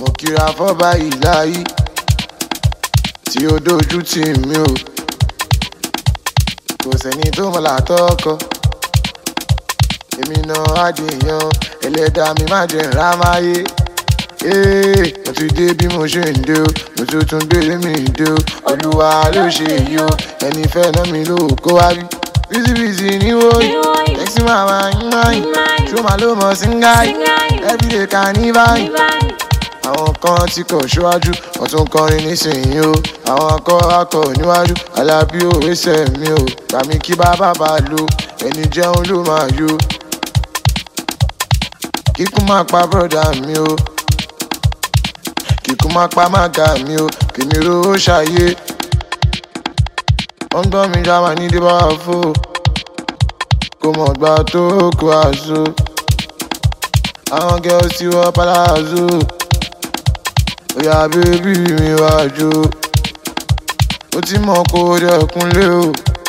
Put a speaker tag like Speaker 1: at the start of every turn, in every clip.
Speaker 1: mo kíra fọ́ba ìláyí tí ó dojú tì mí o. Kò sẹ́ni tó mọ̀ látọ́kọ èmi náà àdìyàn ẹlẹ́dàá mi má jẹ́ ńlá máyé. Mo ti dé bí mo ṣe ń dé o, mo tuntun gbélé mi dé o. Olúwa ló ṣe èyí o, ẹni fẹ́ náà mi ló kó wá bí. Bísí ní wòyí, tẹ́sí màmá yín máyì, tí ó máa ló mọ̀ sí ń gáyì, everyday ká ní báyìí. Àwọn kan tí kò ṣíwájú, wọ́n tún kọrin nísìnyí o. Àwọn akọ níwájú, Alábí òwe sẹ̀ mi o. Gbà mí kí bàbá bá lo, ẹni jẹun ló máa yó. Kíkú máa pa bọ́dà mi o, kíkú máa pa mága mi o, kèmí rówó ṣayé. Wọ́n gbọ́ mi já wà ní débà fò, kò mọ̀ gbà tó kó àṣọ. Àwọn girls tí wọ́n palazzo, oya bébí mi wá jó. Ó ti mọ̀ kó dẹ̀kúnlé o,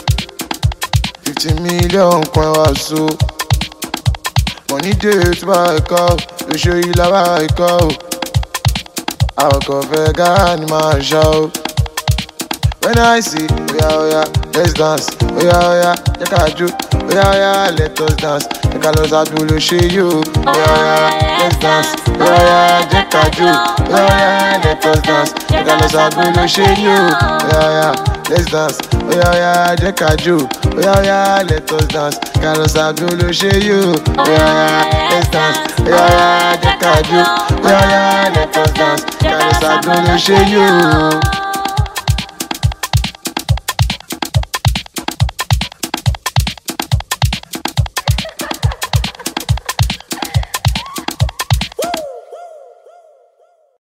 Speaker 1: 50 million kan wá so. Money day to buy a car, ló ṣe yí lára ikọ́ o. Àwọn kan fẹ́ gáà ní máa ṣá o. When I say, oya, let's dance. Oya, jẹ́ ká jó. Oya, let us dance. Jẹ́ ká lọ sábò ló ṣe yó. Oya, let's dance. Oya, jẹ́ ká jó. Oya, let us dance. Jẹ́ ká lọ sábò ló ṣe yó. Oya, let's dance. Oya, jẹ́ ká jó. Oya, let us dance. Jẹ́ ká lọ sábò ló ṣe yó. Oya, let's dance. Oya, jẹ́ ká jó. Oya, let us dance. Jẹ́ ká lọ sábò ló ṣe yó.